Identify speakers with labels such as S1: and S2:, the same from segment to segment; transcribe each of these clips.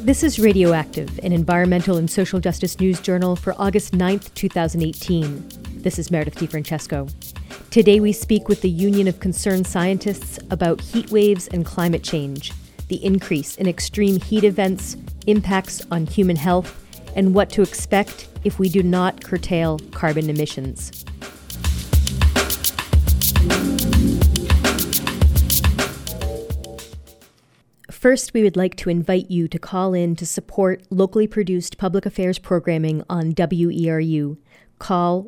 S1: This is Radioactive, an environmental and social justice news journal for August 9th, 2018. This is Meredith DeFrancesco. Today we speak with the Union of Concerned Scientists about heat waves and climate change, the increase in extreme heat events, impacts on human health, and what to expect if we do not curtail carbon emissions. First, we would like to invite you to call in to support locally produced public affairs programming on WERU. Call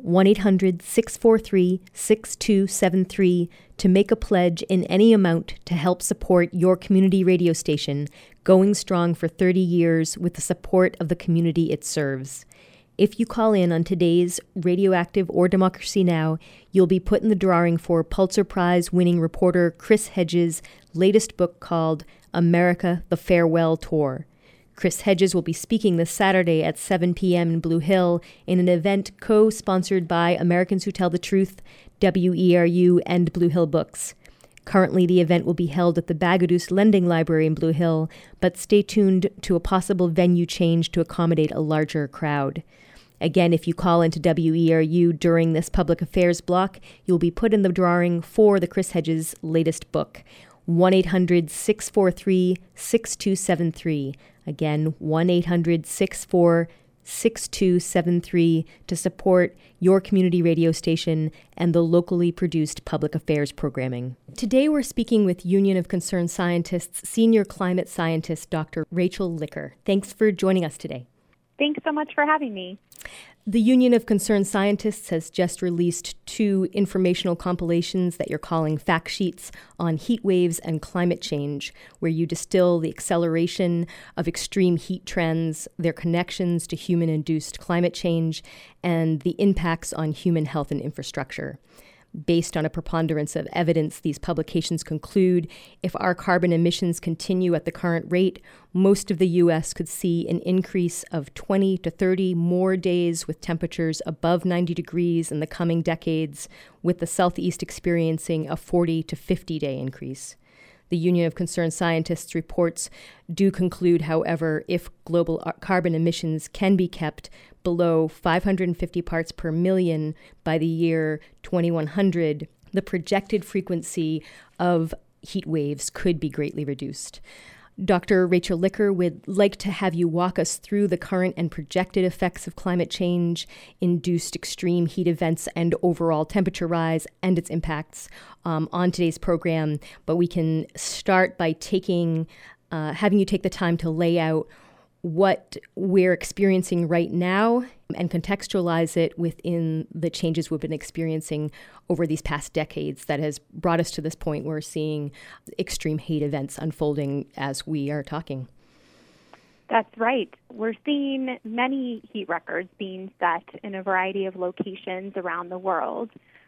S1: 1-800-643-6273 to make a pledge in any amount to help support your community radio station, going strong for 30 years with the support of the community it serves. If you call in on today's Radioactive or Democracy Now!, you'll be put in the drawing for Pulitzer Prize-winning reporter Chris Hedges' latest book called America, the Farewell Tour. Chris Hedges will be speaking this Saturday at 7 p.m. in Blue Hill in an event co-sponsored by Americans Who Tell the Truth, WERU, and Blue Hill Books. Currently, the event will be held at the Bagaduce Lending Library in Blue Hill, but stay tuned to a possible venue change to accommodate a larger crowd. Again, if you call into WERU during this public affairs block, you'll be put in the drawing for the Chris Hedges' latest book, 1-800-643-6273. Again, 1-800-64-6273 to support your community radio station and the locally produced public affairs programming. Today we're speaking with Union of Concerned Scientists Senior Climate Scientist Dr. Rachel Licker. Thanks for joining us today.
S2: Thanks so much for having me.
S1: The Union of Concerned Scientists has just released 2 informational compilations that you're calling fact sheets on heat waves and climate change, where you distill the acceleration of extreme heat trends, their connections to human-induced climate change, and the impacts on human health and infrastructure. Based on a preponderance of evidence, these publications conclude if our carbon emissions continue at the current rate, most of the U.S. could see an increase of 20 to 30 more days with temperatures above 90 degrees in the coming decades, with the Southeast experiencing a 40 to 50-day increase. The Union of Concerned Scientists reports do conclude, however, if global carbon emissions can be kept below 550 parts per million by the year 2100, the projected frequency of heat waves could be greatly reduced. Dr. Rachel Licker would like to have you walk us through the current and projected effects of climate change, induced extreme heat events, and overall temperature rise and its impacts on today's program. But we can start by having you take the time to lay out what we're experiencing right now and contextualize it within the changes we've been experiencing over these past decades that has brought us to this point where we're seeing extreme heat events unfolding as we are talking.
S2: That's right. We're seeing many heat records being set in a variety of locations around the world.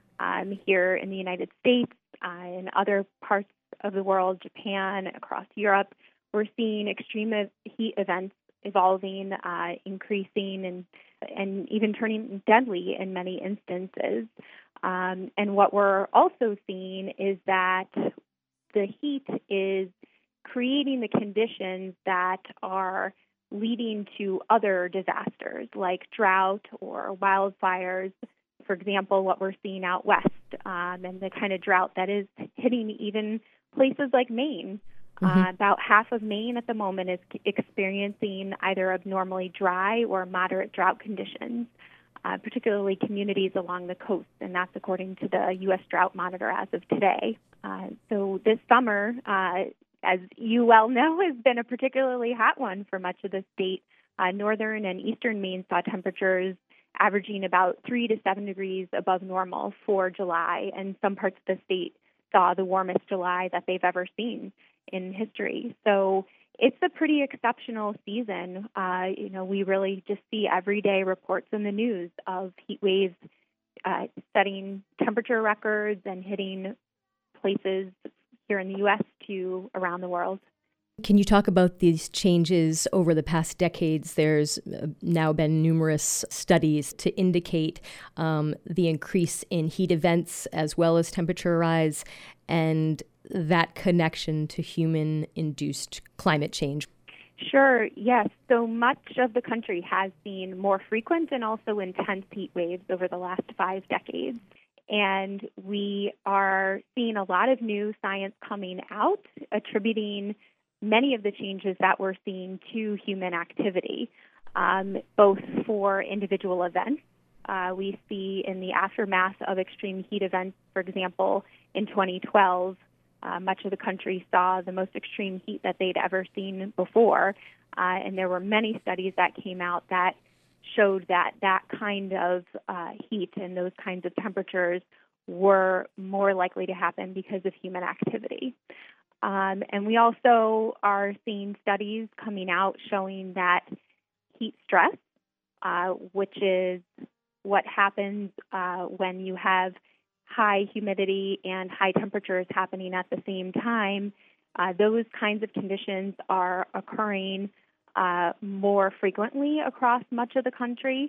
S2: Here in the United States, in other parts of the world, Japan, across Europe, we're seeing extreme heat events evolving, increasing, and even turning deadly in many instances. And what we're also seeing is that the heat is creating the conditions that are leading to other disasters like drought or wildfires. For example, what we're seeing out west and the kind of drought that is hitting even places like Maine. About half of Maine at the moment is experiencing either abnormally dry or moderate drought conditions, particularly communities along the coast, and that's according to the U.S. Drought Monitor as of today. So this summer, as you well know, has been a particularly hot one for much of the state. Northern and eastern Maine saw temperatures averaging about 3 to 7 degrees above normal for July, and some parts of the state saw the warmest July that they've ever seen in history. So it's a pretty exceptional season. We really just see everyday reports in the news of heat waves setting temperature records and hitting places here in the U.S. to around the world.
S1: Can you talk about these changes over the past decades? There's now been numerous studies to indicate the increase in heat events as well as temperature rise and that connection to human-induced climate change.
S2: Sure, yes. So much of the country has seen more frequent and also intense heat waves over the last 5 decades. And we are seeing a lot of new science coming out, attributing many of the changes that we're seeing to human activity, both for individual events. We see in the aftermath of extreme heat events, for example, in 2012, much of the country saw the most extreme heat that they'd ever seen before. And there were many studies that came out that showed that that kind of heat and those kinds of temperatures were more likely to happen because of human activity. And we also are seeing studies coming out showing that heat stress, which is what happens when you have high humidity and high temperatures happening at the same time, those kinds of conditions are occurring more frequently across much of the country,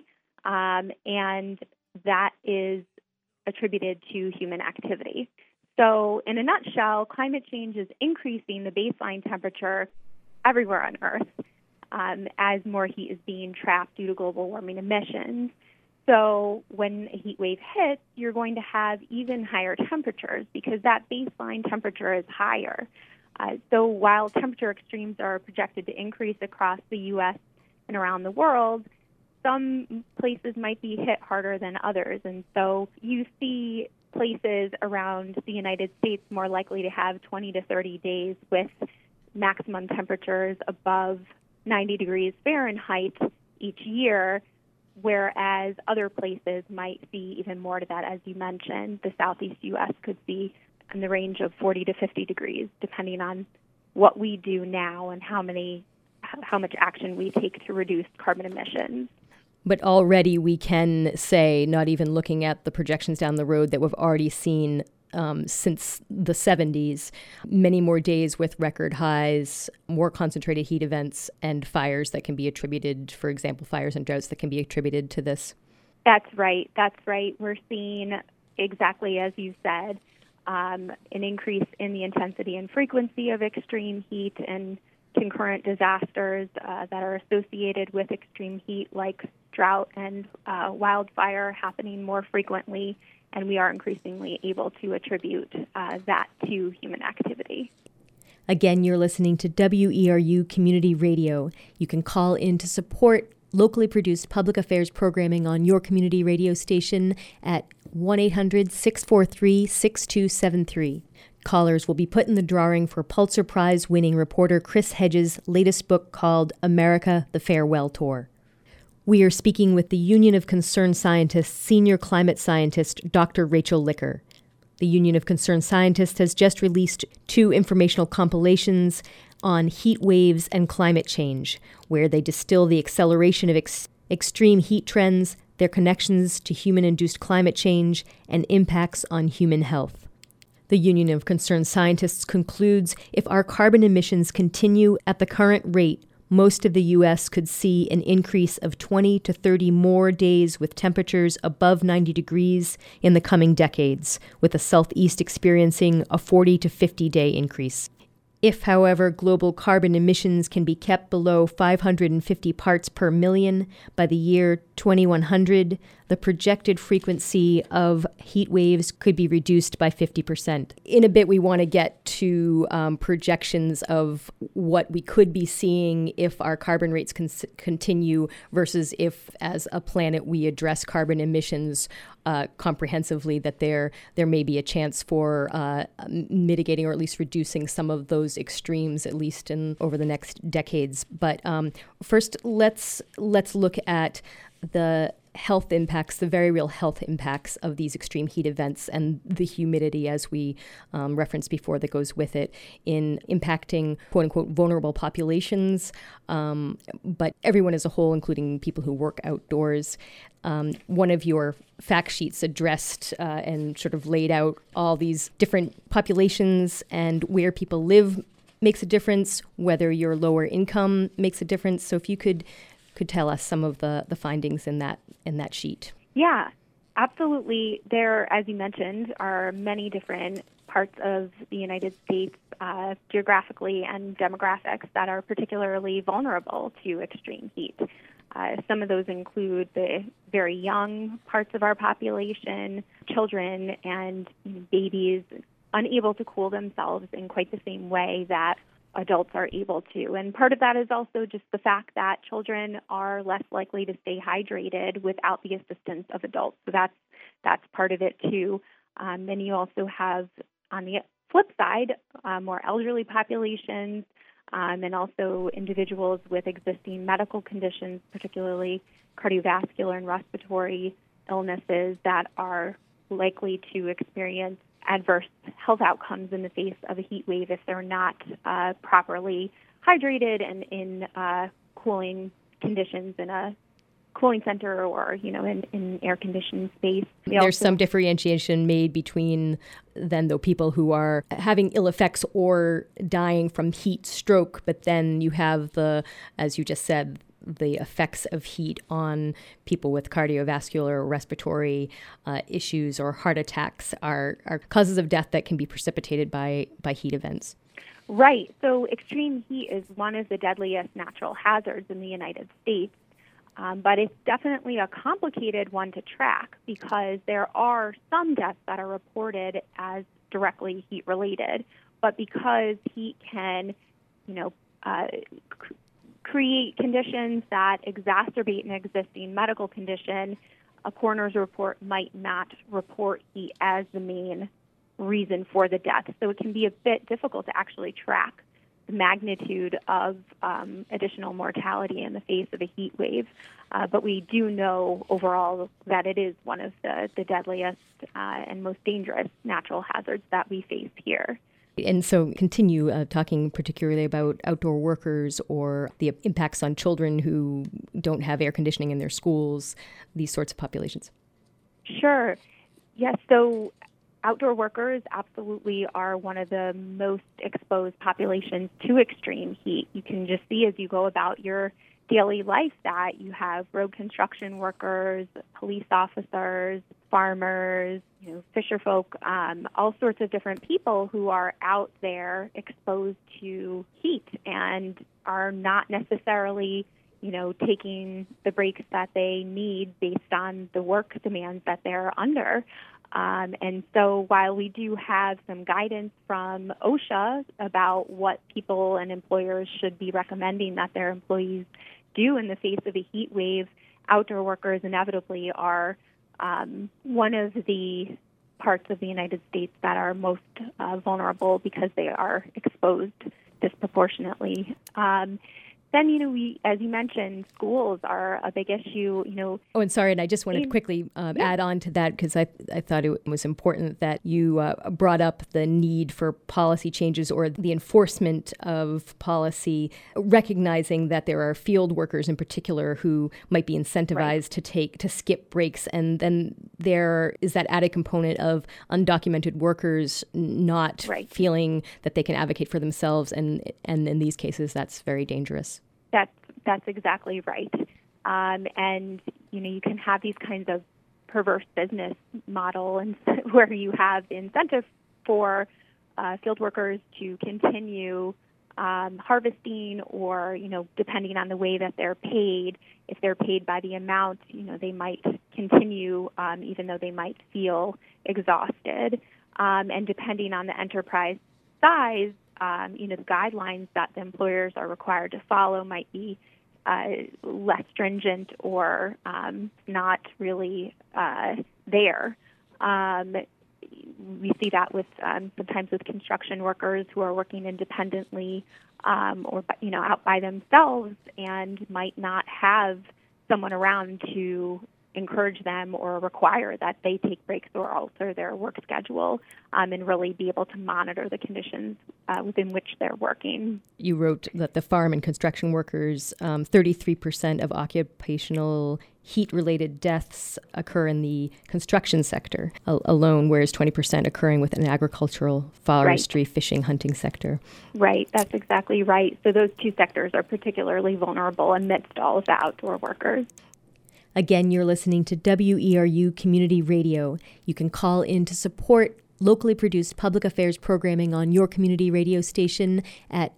S2: and that is attributed to human activity. So in a nutshell, climate change is increasing the baseline temperature everywhere on Earth as more heat is being trapped due to global warming emissions. So when a heat wave hits, you're going to have even higher temperatures because that baseline temperature is higher. So while temperature extremes are projected to increase across the U.S. and around the world, some places might be hit harder than others. And so you see places around the United States more likely to have 20 to 30 days with maximum temperatures above 90 degrees Fahrenheit each year, whereas other places might see even more to that. As you mentioned, the southeast U.S. could see in the range of 40 to 50 degrees, depending on what we do now and how much action we take to reduce carbon emissions.
S1: But already we can say, not even looking at the projections down the road, that we've already seen since the 70s, many more days with record highs, more concentrated heat events, and fires that can be attributed, for example, fires and droughts that can be attributed to this.
S2: That's right. We're seeing, exactly as you said, an increase in the intensity and frequency of extreme heat and concurrent disasters that are associated with extreme heat, like drought and wildfire, happening more frequently. And we are increasingly able to attribute that to human activity.
S1: Again, you're listening to WERU Community Radio. You can call in to support locally produced public affairs programming on your community radio station at 1-800-643-6273. Callers will be put in the drawing for Pulitzer Prize-winning reporter Chris Hedges' latest book called America, the Farewell Tour. We are speaking with the Union of Concerned Scientists senior climate scientist, Dr. Rachel Licker. The Union of Concerned Scientists has just released 2 informational compilations on heat waves and climate change, where they distill the acceleration of extreme heat trends, their connections to human-induced climate change, and impacts on human health. The Union of Concerned Scientists concludes if our carbon emissions continue at the current rate, most of the U.S. could see an increase of 20 to 30 more days with temperatures above 90 degrees in the coming decades, with the Southeast experiencing a 40 to 50-day increase. If, however, global carbon emissions can be kept below 550 parts per million by the year 2100, the projected frequency of heat waves could be reduced by 50%. In a bit, we want to get to projections of what we could be seeing if our carbon rates continue versus if, as a planet, we address carbon emissions comprehensively, that there may be a chance for mitigating or at least reducing some of those extremes, at least over the next decades. But first, let's look at the health impacts, the very real health impacts of these extreme heat events and the humidity, as we referenced before, that goes with it in impacting quote-unquote vulnerable populations, but everyone as a whole, including people who work outdoors. One of your fact sheets addressed and sort of laid out all these different populations and where people live makes a difference, whether you're lower income makes a difference. So if you could tell us some of the findings in that sheet.
S2: Yeah, absolutely. There, as you mentioned, are many different parts of the United States geographically and demographics that are particularly vulnerable to extreme heat. Some of those include the very young parts of our population, children and babies unable to cool themselves in quite the same way that adults are able to. And part of that is also just the fact that children are less likely to stay hydrated without the assistance of adults. So that's part of it too. Then you also have, on the flip side, more elderly populations, and also individuals with existing medical conditions, particularly cardiovascular and respiratory illnesses that are likely to experience adverse health outcomes in the face of a heat wave if they're not properly hydrated and in cooling conditions in a cooling center or, in air-conditioned space.
S1: There's some differentiation made between then, though, people who are having ill effects or dying from heat stroke, but then you have as you just said, the effects of heat on people with cardiovascular or respiratory issues or heart attacks are causes of death that can be precipitated by heat events.
S2: Right. So extreme heat is one of the deadliest natural hazards in the United States. But it's definitely a complicated one to track because there are some deaths that are reported as directly heat-related. But because heat can, create conditions that exacerbate an existing medical condition, a coroner's report might not report heat as the main reason for the death. So it can be a bit difficult to actually track the magnitude of additional mortality in the face of a heat wave. But we do know overall that it is one of the deadliest and most dangerous natural hazards that we face here.
S1: And so continue talking particularly about outdoor workers or the impacts on children who don't have air conditioning in their schools, these sorts of populations.
S2: Sure. Yes, so outdoor workers absolutely are one of the most exposed populations to extreme heat. You can just see as you go about your daily life that you have road construction workers, police officers, farmers, fisher folk, all sorts of different people who are out there exposed to heat and are not necessarily taking the breaks that they need based on the work demands that they're under. And so while we do have some guidance from OSHA about what people and employers should be recommending that their employees do in the face of a heat wave, outdoor workers inevitably are one of the parts of the United States that are most vulnerable because they are exposed disproportionately. Then, we, as you mentioned, schools are a big issue,
S1: Oh, and sorry, and I just wanted to quickly add on to that because I thought it was important that you brought up the need for policy changes or the enforcement of policy, recognizing that there are field workers in particular who might be incentivized to skip breaks. And then there is that added component of undocumented workers not feeling that they can advocate for themselves. And in these cases, that's very dangerous.
S2: That's exactly right. And, you can have these kinds of perverse business model and where you have incentive for field workers to continue harvesting or, depending on the way that they're paid, if they're paid by the amount, they might continue even though they might feel exhausted. And depending on the enterprise size, the guidelines that the employers are required to follow might be less stringent or not really there. We see that with sometimes with construction workers who are working independently or out by themselves and might not have someone around to encourage them or require that they take breaks or alter their work schedule and really be able to monitor the conditions within which they're working. You
S1: wrote that the farm and construction workers, 33% of occupational heat-related deaths occur in the construction sector alone, whereas 20% occurring within an agricultural, forestry, fishing, hunting sector. Right,
S2: that's exactly right. So those two sectors are particularly vulnerable amidst all of the outdoor workers.
S1: Again, you're listening to WERU Community Radio. You can call in to support locally produced public affairs programming on your community radio station at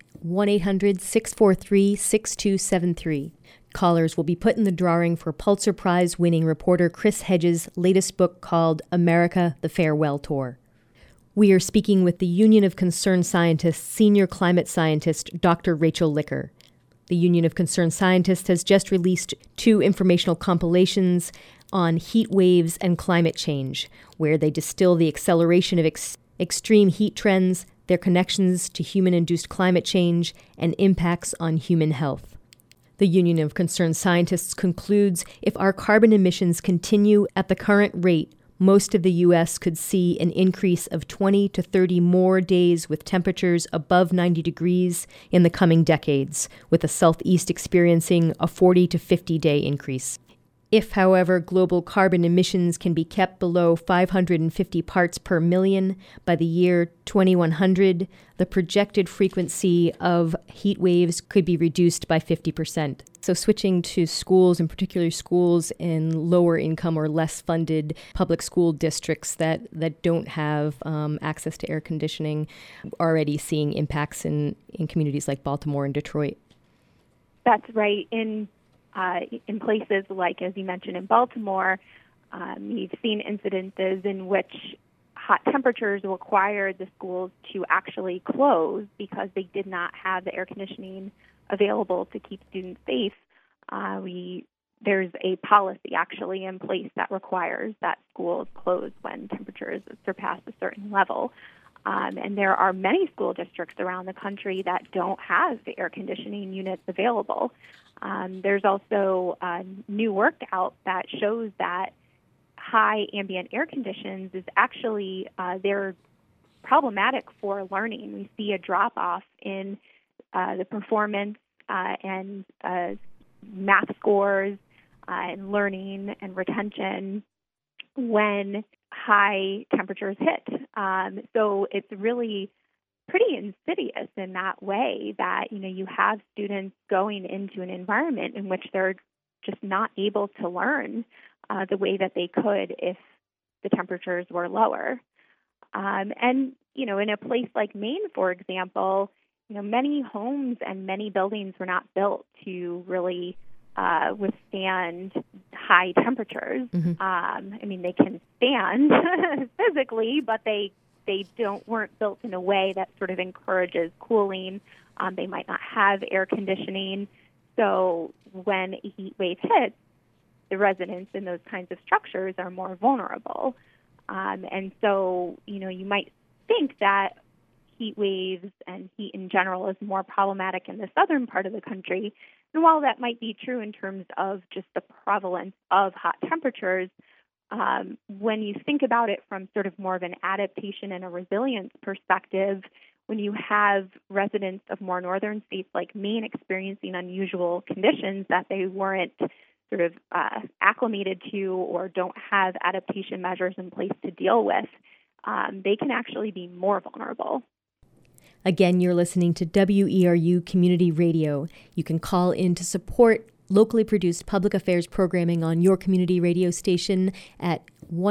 S1: 1-800-643-6273. Callers will be put in the drawing for Pulitzer Prize-winning reporter Chris Hedges' latest book called America, the Farewell Tour. We are speaking with the Union of Concerned Scientists senior climate scientist Dr. Rachel Licker. The Union of Concerned Scientists has just released 2 informational compilations on heat waves and climate change, where they distill the acceleration of extreme heat trends, their connections to human-induced climate change, and impacts on human health. The Union of Concerned Scientists concludes if our carbon emissions continue at the current rate, most of the U.S. could see an increase of 20 to 30 more days with temperatures above 90 degrees in the coming decades, with the Southeast experiencing a 40 to 50-day increase. If, however, global carbon emissions can be kept below 550 parts per million by the year 2100, the projected frequency of heat waves could be reduced by 50%. So switching to schools, and particularly schools in lower income or less funded public school districts that don't have access to air conditioning, already seeing impacts in communities like Baltimore and Detroit.
S2: That's right. In places like, as you mentioned, in Baltimore, you've seen incidences in which hot temperatures required the schools to actually close because they did not have the air conditioning available to keep students safe. There's a policy actually in place that requires that schools close when temperatures surpass a certain level. And there are many school districts around the country that don't have the air conditioning units available. There's also new work out that shows that high ambient air conditions is actually, they're problematic for learning. We see a drop-off in the performance and math scores and learning and retention when high temperatures hit. So it's really pretty insidious in that way that, you have students going into an environment in which they're just not able to learn the way that they could if the temperatures were lower. And, in a place like Maine, for example, many homes and many buildings were not built to really withstand high temperatures. Mm-hmm. They can stand physically, but they weren't built in a way that sort of encourages cooling. They might not have air conditioning. So when a heat wave hits, the residents in those kinds of structures are more vulnerable. And so, you might think that heat waves and heat in general is more problematic in the southern part of the country. And while that might be true in terms of just the prevalence of hot temperatures, when you think about it from sort of more of an adaptation and a resilience perspective, when you have residents of more northern states like Maine experiencing unusual conditions that they weren't sort of acclimated to or don't have adaptation measures in place to deal with, they can actually be more vulnerable.
S1: Again, you're listening to WERU Community Radio. You can call in to support locally produced public affairs programming on your community radio station at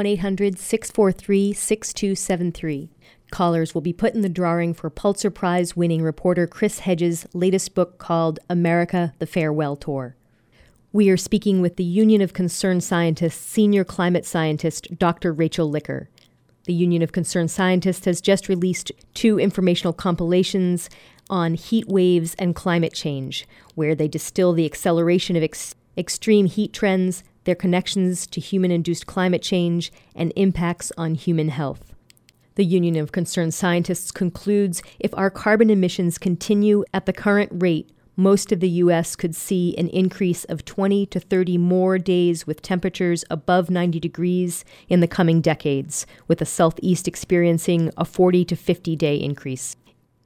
S1: 1-800-643-6273. Callers will be put in the drawing for Pulitzer Prize-winning reporter Chris Hedges' latest book called America, the Farewell Tour. We are speaking with the Union of Concerned Scientists senior climate scientist Dr. Rachel Licker. The Union of Concerned Scientists has just released 2 informational compilations on heat waves and climate change, where they distill the acceleration of extreme heat trends, their connections to human-induced climate change, and impacts on human health. The Union of Concerned Scientists concludes if our carbon emissions continue at the current rate, most of the U.S. could see an increase of 20 to 30 more days with temperatures above 90 degrees in the coming decades, with the Southeast experiencing a 40 to 50-day increase.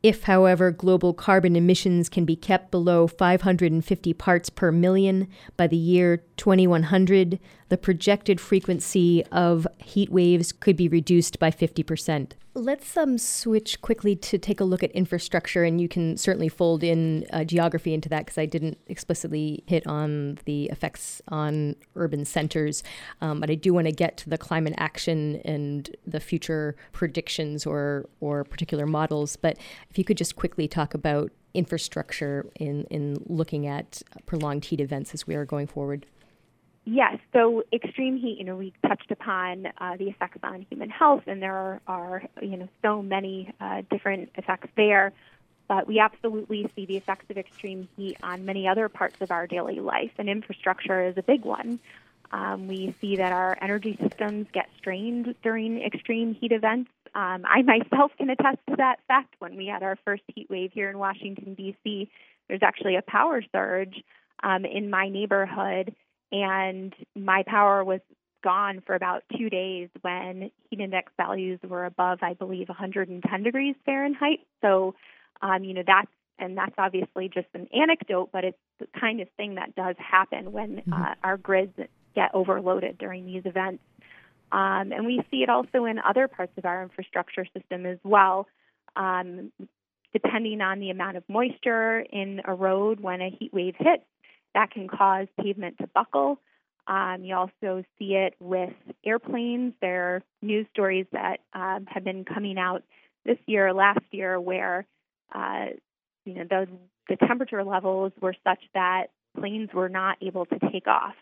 S1: If, however, global carbon emissions can be kept below 550 parts per million by the year 2100, the projected frequency of heat waves could be reduced by 50%. Let's switch quickly to take a look at infrastructure, and you can certainly fold in geography into that because I didn't explicitly hit on the effects on urban centers. But I do want to get to the climate action and the future predictions or particular models. But if you could just quickly talk about infrastructure in looking at prolonged heat events as we are going forward.
S2: Yes, so extreme heat, we touched upon the effects on human health, and there are so many different effects there. But we absolutely see the effects of extreme heat on many other parts of our daily life, and infrastructure is a big one. We see that our energy systems get strained during extreme heat events. I myself can attest to that fact. When we had our first heat wave here in Washington, D.C., there's actually a power surge in my neighborhood, and my power was gone for about 2 days when heat index values were above, I believe, 110 degrees Fahrenheit. So, that's obviously just an anecdote, but it's the kind of thing that does happen when our grids get overloaded during these events. And we see it also in other parts of our infrastructure system as well. Depending on the amount of moisture in a road when a heat wave hits, that can cause pavement to buckle. You also see it with airplanes. There are news stories that have been coming out this year, last year, where the temperature levels were such that planes were not able to take off.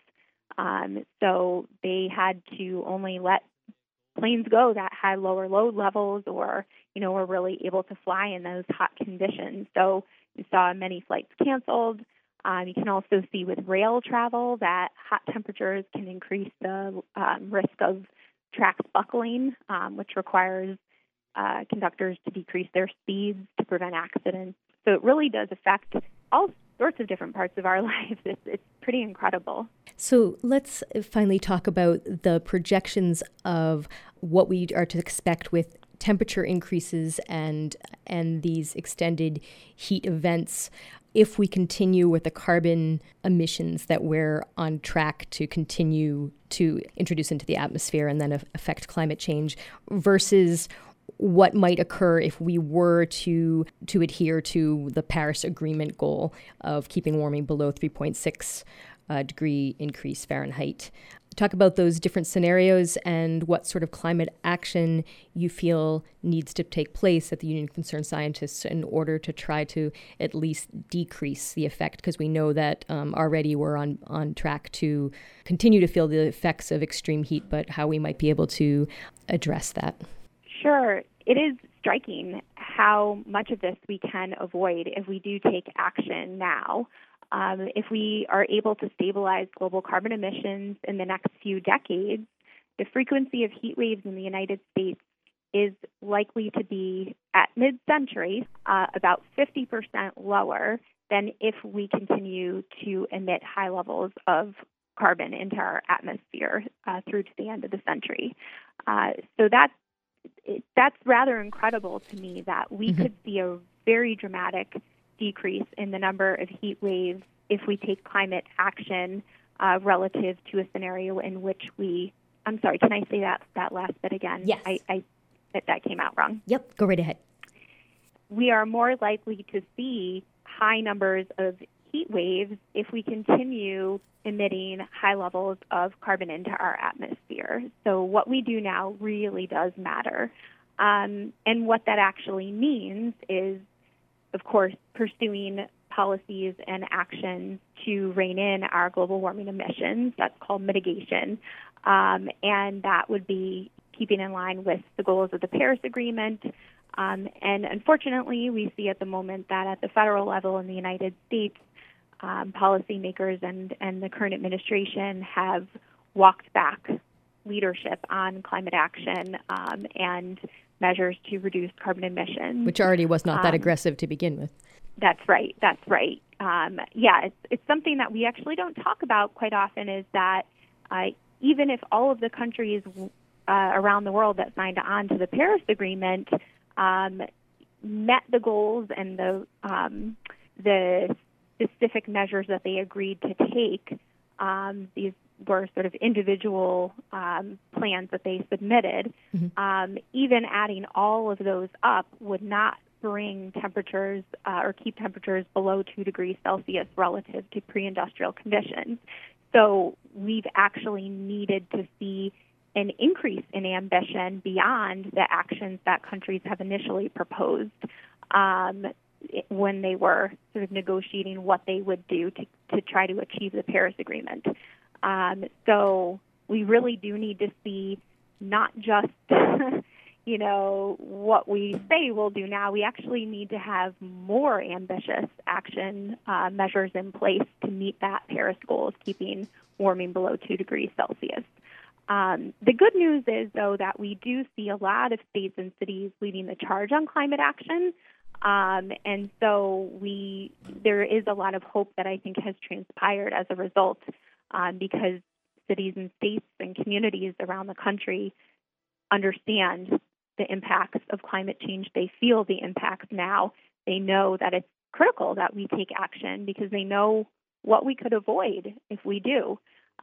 S2: So they had to only let planes go that had lower load levels or, were really able to fly in those hot conditions. So you saw many flights canceled. You can also see with rail travel that hot temperatures can increase the risk of tracks buckling, which requires conductors to decrease their speeds to prevent accidents. So it really does affect all sorts of different parts of our lives. It's pretty incredible.
S1: So let's finally talk about the projections of what we are to expect with temperature increases and these extended heat events if we continue with the carbon emissions that we're on track to continue to introduce into the atmosphere and then affect climate change versus what might occur if we were to adhere to the Paris Agreement goal of keeping warming below 3.6 degree increase Fahrenheit. Talk about those different scenarios and what sort of climate action you feel needs to take place at the Union of Concerned Scientists in order to try to at least decrease the effect, because we know that already we're on track to continue to feel the effects of extreme heat, but how we might be able to address that.
S2: Sure. It is striking how much of this we can avoid if we do take action now. If we are able to stabilize global carbon emissions in the next few decades, the frequency of heat waves in the United States is likely to be, at mid-century, about 50% lower than if we continue to emit high levels of carbon into our atmosphere through to the end of the century. So that's rather incredible to me that we could see a very dramatic decrease in the number of heat waves if we take climate action relative to a scenario in which I'm sorry, can I say that last bit again?
S1: Yes.
S2: That came out wrong.
S1: Yep, go right ahead.
S2: We are more likely to see high numbers of heat waves if we continue emitting high levels of carbon into our atmosphere. So what we do now really does matter. And what that actually means is, of course, pursuing policies and actions to rein in our global warming emissions. That's called mitigation. And that would be keeping in line with the goals of the Paris Agreement. And unfortunately, we see at the moment that at the federal level in the United States, policymakers and the current administration have walked back leadership on climate action and measures to reduce carbon emissions.
S1: Which already was not that aggressive to begin with.
S2: That's right. It's something that we actually don't talk about quite often, is that even if all of the countries around the world that signed on to the Paris Agreement met the goals and the specific measures that they agreed to take. These were sort of individual plans that they submitted. Mm-hmm. Even adding all of those up would not bring temperatures or keep temperatures below 2 degrees Celsius relative to pre-industrial conditions. So we've actually needed to see an increase in ambition beyond the actions that countries have initially proposed when they were sort of negotiating what they would do to try to achieve the Paris Agreement. So we really do need to see not just, what we say we'll do now. We actually need to have more ambitious action measures in place to meet that Paris goal of keeping warming below 2 degrees Celsius. The good news is, though, that we do see a lot of states and cities leading the charge on climate action. And so there is a lot of hope that I think has transpired as a result because cities and states and communities around the country understand the impacts of climate change. They feel the impacts now. They know that it's critical that we take action because they know what we could avoid if we do.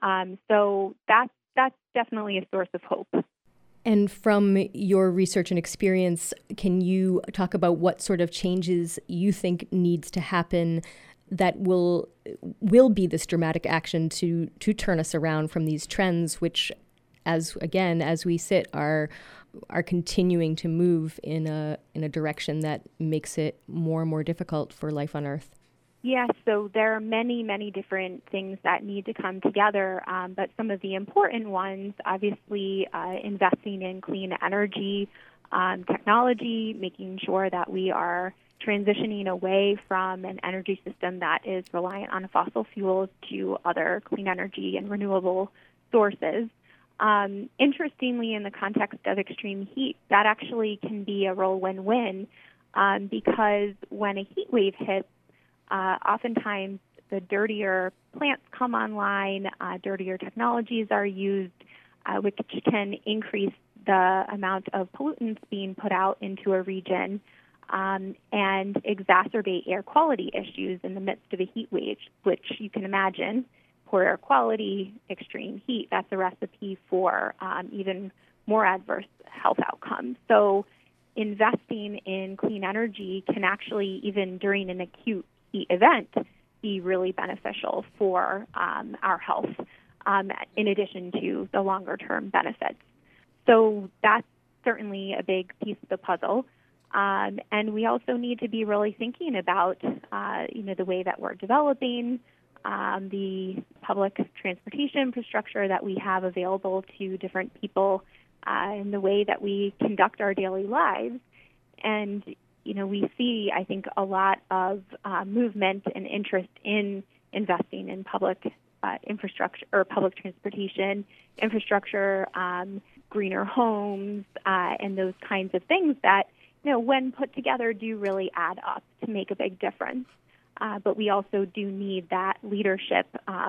S2: So that's definitely a source of hope.
S1: And from your research and experience, can you talk about what sort of changes you think needs to happen that will be this dramatic action to turn us around from these trends, which, as we sit, are continuing to move in a direction that makes it more and more difficult for life on Earth?
S2: Yes, so there are many, many different things that need to come together, but some of the important ones, obviously, investing in clean energy technology, making sure that we are transitioning away from an energy system that is reliant on fossil fuels to other clean energy and renewable sources. Interestingly, in the context of extreme heat, that actually can be a real win-win because when a heat wave hits, oftentimes the dirtier plants come online, dirtier technologies are used, which can increase the amount of pollutants being put out into a region and exacerbate air quality issues in the midst of a heat wave, which you can imagine, poor air quality, extreme heat, that's a recipe for even more adverse health outcomes. So investing in clean energy can actually, even during an acute heat event, be really beneficial for our health, in addition to the longer-term benefits. So that's certainly a big piece of the puzzle. And we also need to be really thinking about, the way that we're developing the public transportation infrastructure that we have available to different people, and the way that we conduct our daily lives. And we see, I think, a lot of movement and interest in investing in public infrastructure or public transportation infrastructure, greener homes, and those kinds of things that, when put together, do really add up to make a big difference. But we also do need that leadership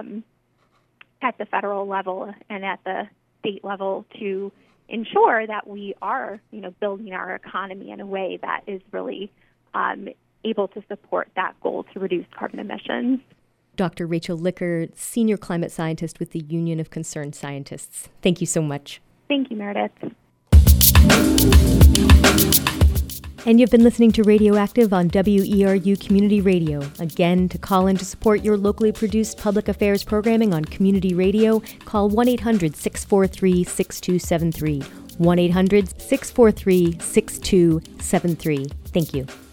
S2: at the federal level and at the state level to ensure that we are, building our economy in a way that is really able to support that goal to reduce carbon emissions.
S1: Dr. Rachel Licker, Senior Climate Scientist with the Union of Concerned Scientists. Thank you so much.
S2: Thank you, Meredith.
S1: And you've been listening to Radioactive on WERU Community Radio. Again, to call in to support your locally produced public affairs programming on community radio, call 1-800-643-6273. 1-800-643-6273. Thank you.